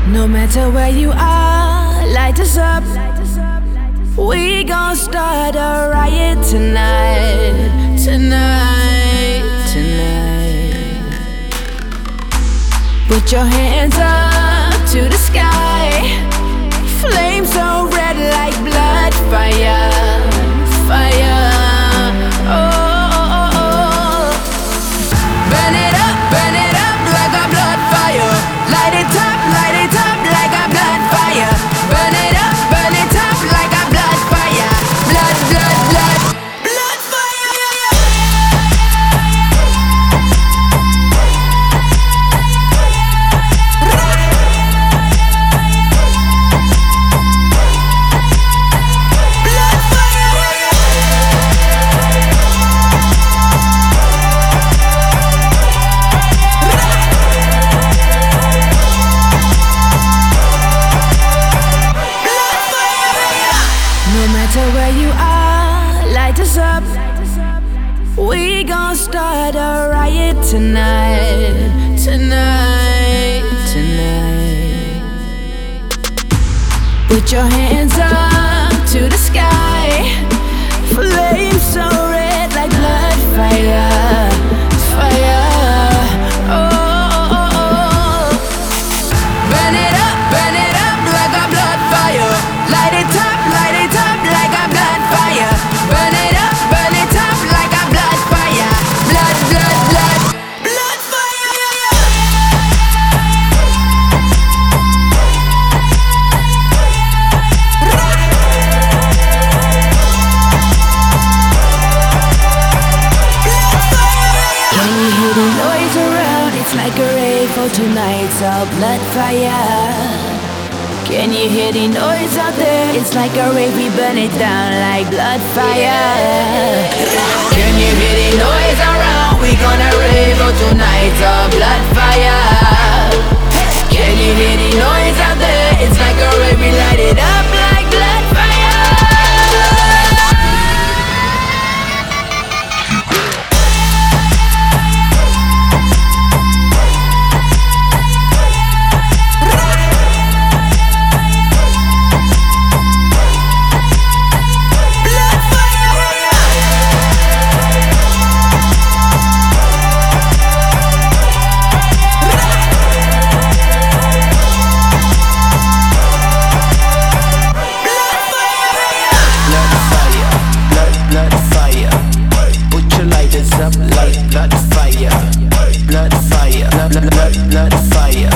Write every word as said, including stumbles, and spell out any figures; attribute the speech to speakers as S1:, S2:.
S1: No matter where you are, light us up. We gon' start a riot tonight, tonight, tonight. Put your hands up to the sky. Flames so red like blood, fire, fire. Oh, oh, oh, oh. Burn it up, burn it up like a blood fire. Light it up, light it up like a blood fire. Burn it up, burn it up like a blood fire. Blood, blood, blood, blood fire. Blood fire. No matter where you are, light us up. We gon' start a riot tonight, tonight, tonight. Put your hands up to the sky. Flames so red like blood, fire, fire. Oh, oh, oh, oh. Burn it up, burn it up like a blood fire. Light it up, light it up like a blood fire. Burn it up, burn it up like a blood fire. Blood, blood, blood, blood fire. When you hear the noise around, it's like a rave for tonight's a blood fire. Can you hear the noise out there? It's like a rave, we burn it down like blood fire. Can you hear the noise around? We gonna rave out tonight's a blood fire. Can you hear the noise out there? It's like a rave, we light it up like blood fire.
S2: Up like blood fire, blood fire, blood, blood, blood fire.